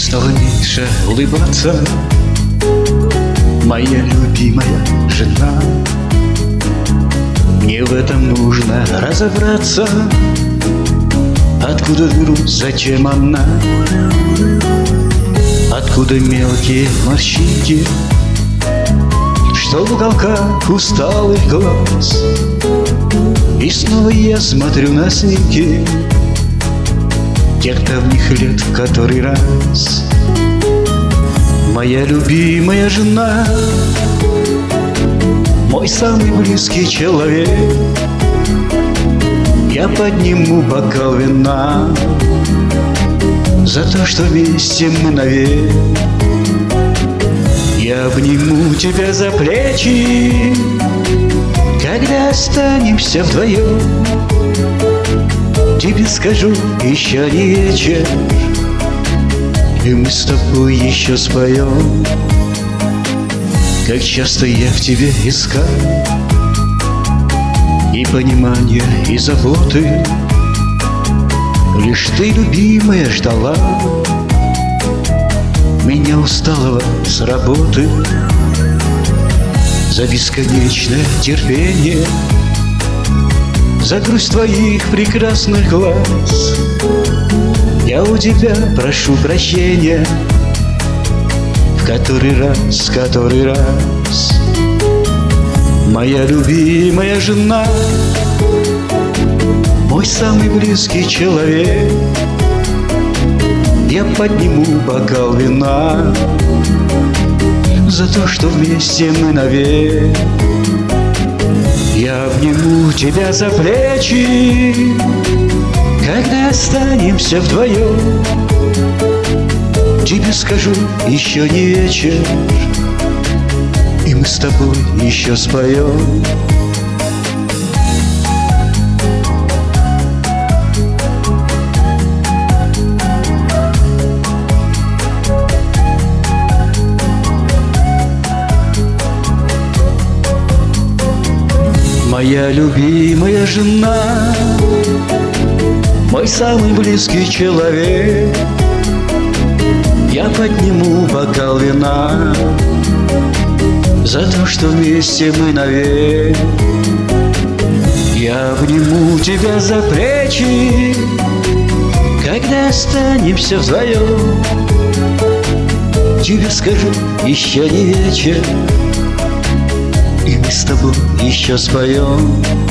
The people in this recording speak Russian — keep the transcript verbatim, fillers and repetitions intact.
стала меньше улыбаться, моя любимая жена. Мне в этом нужно разобраться, откуда груз, зачем она, откуда мелкие морщинки, что в уголках усталых глаз. И снова я смотрю на снимки тех давних лет в который раз. Моя любимая жена, мой самый близкий человек. Я подниму бокал вина за то, что вместе мы навек. Я обниму тебя за плечи, когда останемся вдвоем. Тебе скажу, еще не вечер, и мы с тобой еще споем. Как часто я в тебе искал и понимания, и заботы, лишь ты, любимая, ждала меня, усталого с работы. За бесконечное терпение, за грусть твоих прекрасных глаз я у тебя прошу прощения в который раз, который раз. Моя любимая жена, мой самый близкий человек. Я подниму бокал вина за то, что вместе мы навек. Я обниму тебя за плечи, когда останемся вдвоем. Тебе скажу, еще не вечер, и мы с тобой еще споем. Моя любимая жена, мой самый близкий человек. Я подниму бокал вина за то, что вместе мы навек. Я обниму тебя за плечи, когда останемся вдвоем. Тебе скажу, еще не вечер, и мы с тобой еще споем.